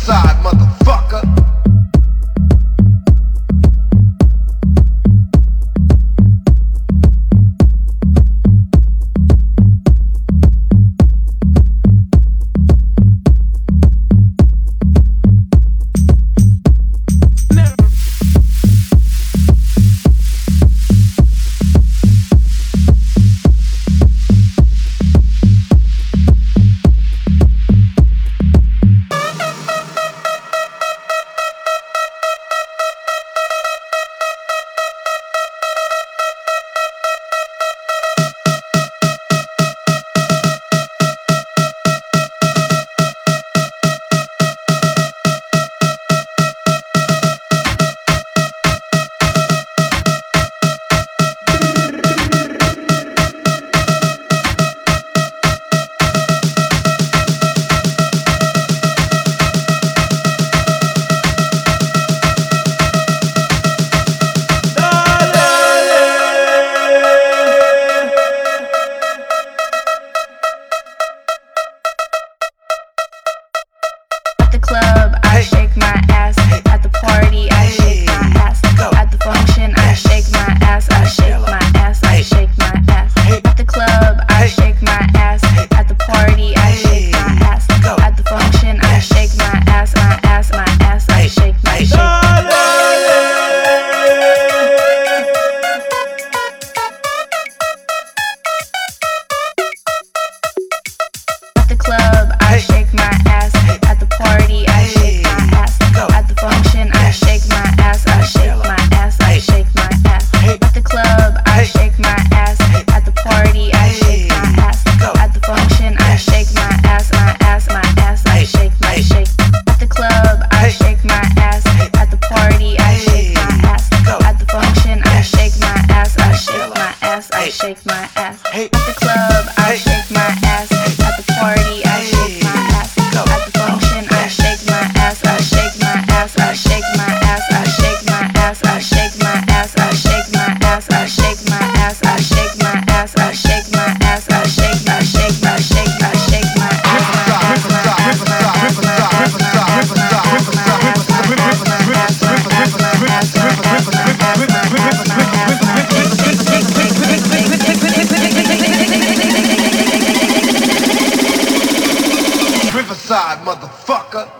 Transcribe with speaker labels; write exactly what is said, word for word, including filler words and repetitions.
Speaker 1: Riverside, motherfucker.
Speaker 2: At the club, I shake my ass. At the party, I shake my ass. At the function, I shake my ass. I shake my ass. I shake my ass. At the club, I shake my ass. At the party, I shake my ass. At the function, I shake my ass. My ass, my ass. I shake my shake. At the club, I shake my ass. At the party, I shake my ass. At the function, I shake my ass. I shake my ass. I shake my ass. At the club, I shake my ass. At the party, I shake my ass. At the function, I shake my ass. My ass, my ass. I shake my shake. At the club, I shake my ass. At the party, I shake my ass. At the function, I shake my ass. I shake my ass. I shake my ass. At the club, I shake my ass. At the party, I shake my ass. At the function, I shake my ass. I shake my ass. I shake my ass. I shake my ass. I shake my ass. I shake my ass. I shake my ass. I shake my ass. I shake my ass. I shake my shake my shake my shake my ass.
Speaker 1: Riverside, motherfucker.